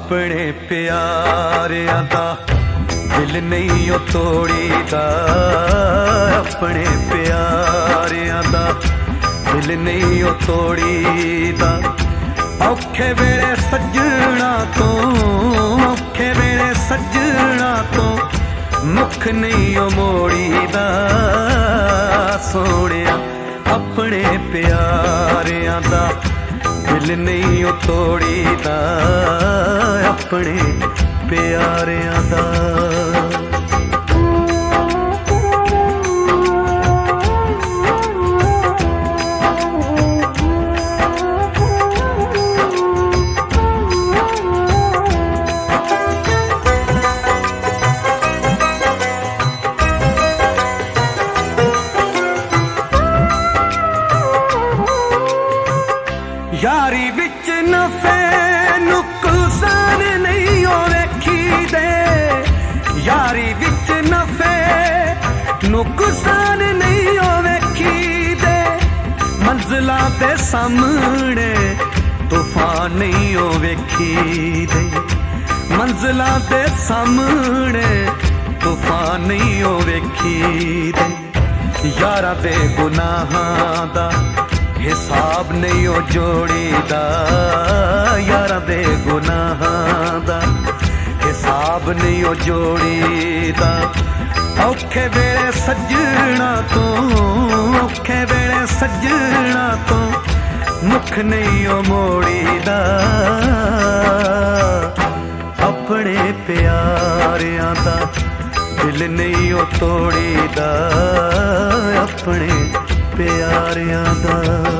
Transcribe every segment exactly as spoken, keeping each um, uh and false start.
अपने प्यारियां दा दिल नहीं ओ तोड़ीदा, अपने प्यारियां दा दिल नहीं ओ तोड़ीदा। औखे वेले सजना तो, औखे वेले सजना तो मुख नहीं ओ मोड़ीदा। सोहणिया अपने प्यारियां दा दिल नहीं ओ तोड़ीदा, अपने प्यारियां दा। यारी विच नफे नुकसान नहीं ओ वेखी दे, यारी विच नफे नुकसान नहीं ओ वेखी दे। मंजिलां दे सामने तूफान नहीं ओ वेखी दे, मंजिलां दे सामने तूफान नहीं ओ वेखी दे। यारा दे गुनाहां दा हिसाब नहीं ओ जोड़ीदा, यारा दे गुनाहां दा हिसाब नहीं ओ जोड़ीदा। औखे वेले सजना तो, औखे वेले सजना तो मुख नहीं ओ मोड़ीदा। अपने प्यारियां दा दिल नहीं ओ तोड़ीदा, अपने प्यारियां दा।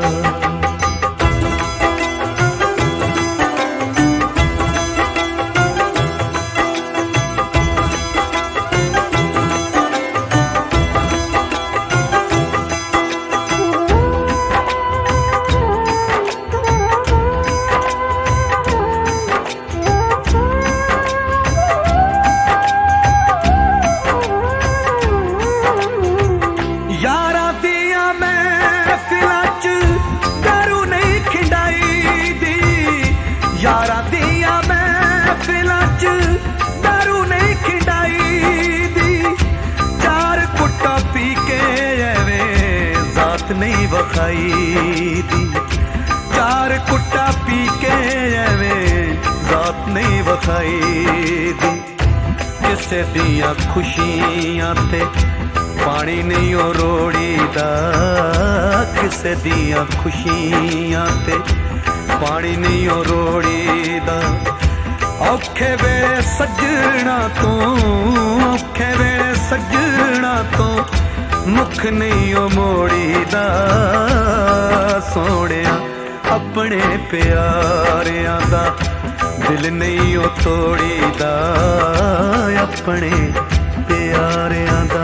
यारा दिया महफिलां च दारू नहीं खिंडाई दी, चार कुट्टा पी के एवें जात नहीं वखाई दी। चार कुट्टा पी के एवें जात नहीं वखाई दी। किसे दियां खुशियां ते पानी नहीं ओ रोड़ीदा, किसे दियां खुशियां ते पानी नहीं ओ रोड़ीदा। औखे वेले सजना तो, औखे वेले सजना तो मुख नहीं ओ मोड़ीदा। सोहणिया अपने प्यारियां दा दिल नहीं ओ तोड़ीदा, अपने प्यारियां दा।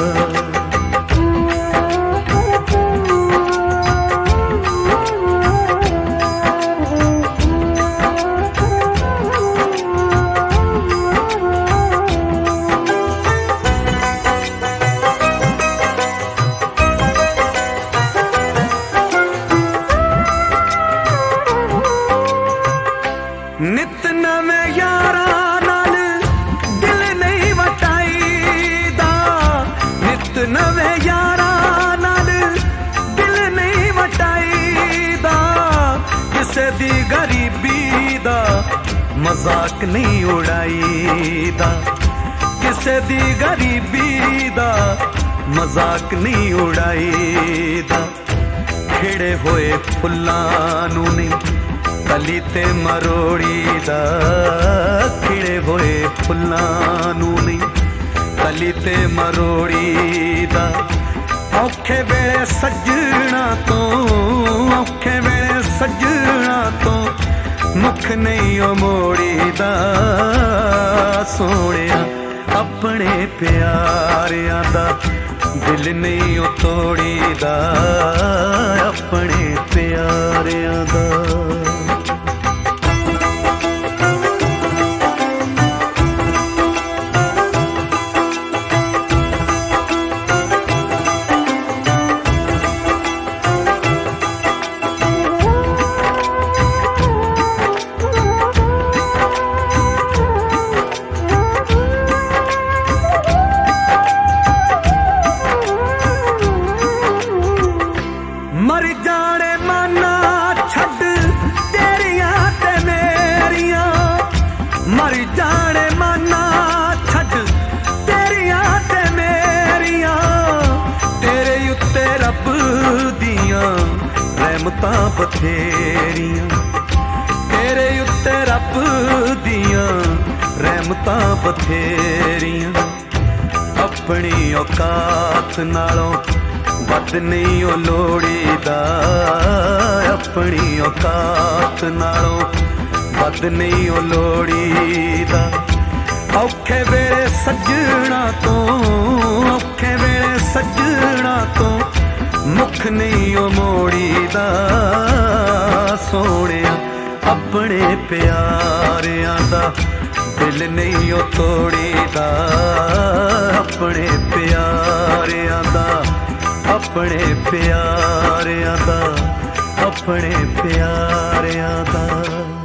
नित नवे यारा नाल दिल नहीं वटाईदा, नित नवे यारा नाल दिल नहीं वटाईदा। किसे दी गरीबी दा मजाक नहीं उड़ाईदा, किसे दी गरीबी दा मजाक नहीं उड़ाईदा। खिड़े होए फुल्लां नूं नहीं कली ते मरोड़ीदा, खिड़े होए फुल्लां नूं नहीं कली ते मरोड़ीदा। औखे वेले सजना तो, औखे वेले सजना तो मुख नहीं ओ मोड़ीदा। सोहणिया अपने प्यारियां दा दिल नहीं ओ तोड़ीदा, अपने प्यारियां दा। ਰਹਿਮਤਾਂ ਬਥੇਰੀਆਂ, तेरे उत्ते रब दियां रहमतां बथेरियां। अपनी औकात नालों वध नहीं ओ लोड़ीदा, अपनी औकात नालों वध नहीं ओ लोड़ीदा। औखे वेले सज्जणा तो, औखे वेले सज्जणा तो मुख नहीं ओ मोड़ीदा। सोहणिया अपने प्यारियां दा दिल नहीं ओ तोड़ीदा, अपने प्यारियां दा, अपने प्यारियां दा, अपने प्यारियां दा।